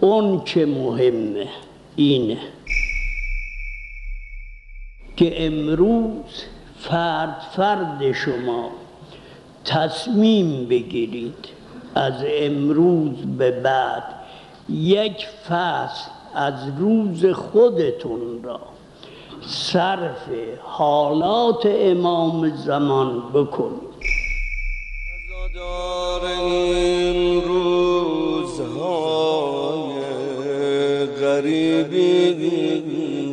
اون که مهمه اینه که امروز فرد شما تصمیم بگیرید از امروز به بعد یک فصل از روز خودتون را صرف حالات امام زمان بکنید. عزادار این روزهای غریبی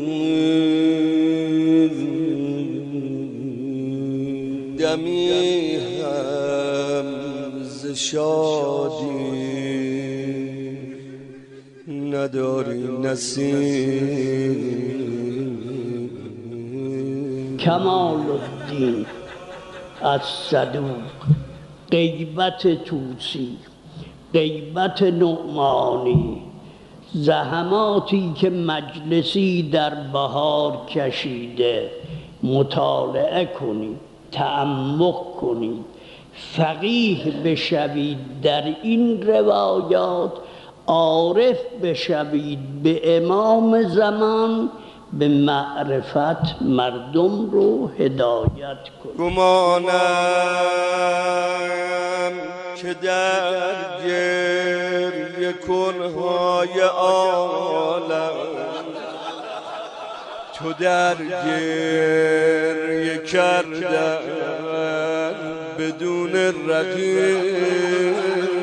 دمی هم ز شادی نداری نصیب. کمال الدین از صدوق، غیبت طوسی، غیبت نعمانی، زحماتی که مجلسی در بهار کشیده مطالعه کنید، تعمق کنید، فقیه بشوید در این روایات، عارف بشوید به امام زمان، به معرفت مردم رو هدایت کنید. گمانم که در گریه کنهای عالم تو در گریه کردن بدون رقیب.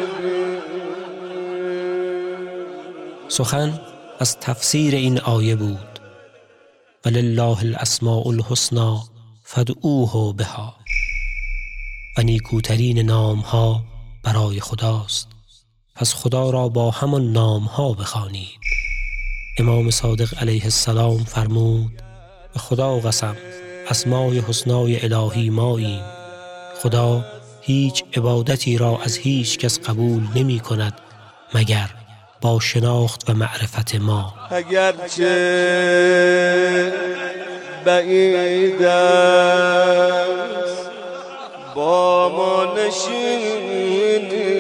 سخن از تفسیر این آیه بود ولله الاسماء الحسنی فادعوه بها، و نیکوترین نامها برای خداست، پس خدا را با همان نامها بخوانید. امام صادق علیه السلام فرمود به خدا قسم اسمای حسنای الهی ماییم، خدا هیچ عبادتی را از هیچ کس قبول نمی کند مگر با شناخت و معرفت ما. اگرچه بعید است با ما نشینی،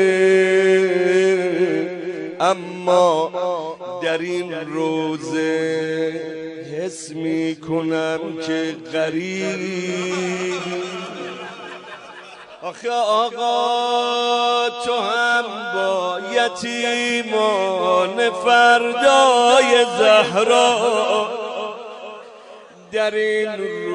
اما در این روزه حس می کنم که غریب. آخه آقا تو هم با یتیمان فردای زهرا در این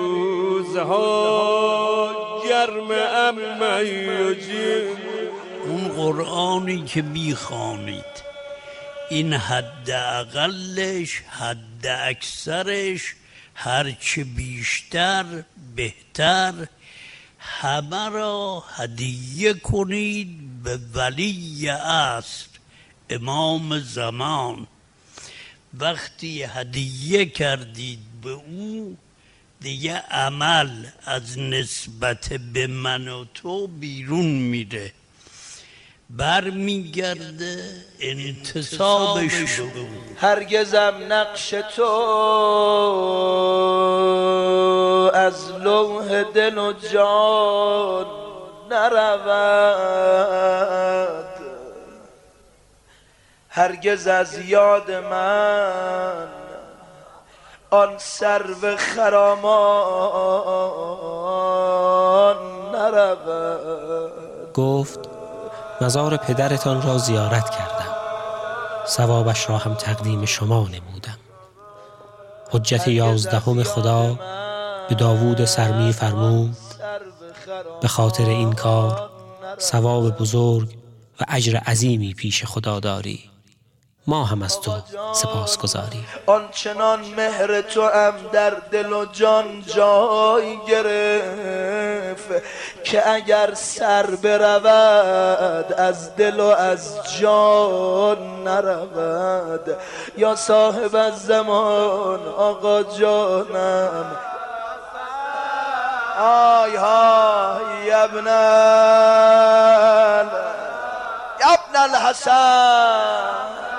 روزها گرم امیجی. اون قرآنی که میخوانید این حد اقلش حد اکثرش هرچه بیشتر بهتر، همه را هدیه کنید به ولی عصر امام زمان. وقتی هدیه کردید به او دیگه عمل از نسبت به من و تو بیرون میره، بر میگرده انتصابش به او. هرگزم نقش تو از لوح دل و جان نرود، هرگز از یاد من آن سرو خرامان نرود. گفت مزار پدرتان را زیارت کردم، ثوابش را هم تقدیم شما نمودم. حجت 11 خدا به داوود سرمی فرمود به خاطر این کار ثواب بزرگ و اجر عظیمی پیش خدا داری، ما هم از تو سپاسگزاریم. آنچنان مهر تو هم در دل و جان جای گرفت که اگر سر برود از دل و از جان نرود. یا صاحب الزمان آقا جانم، آی های ابن الحسن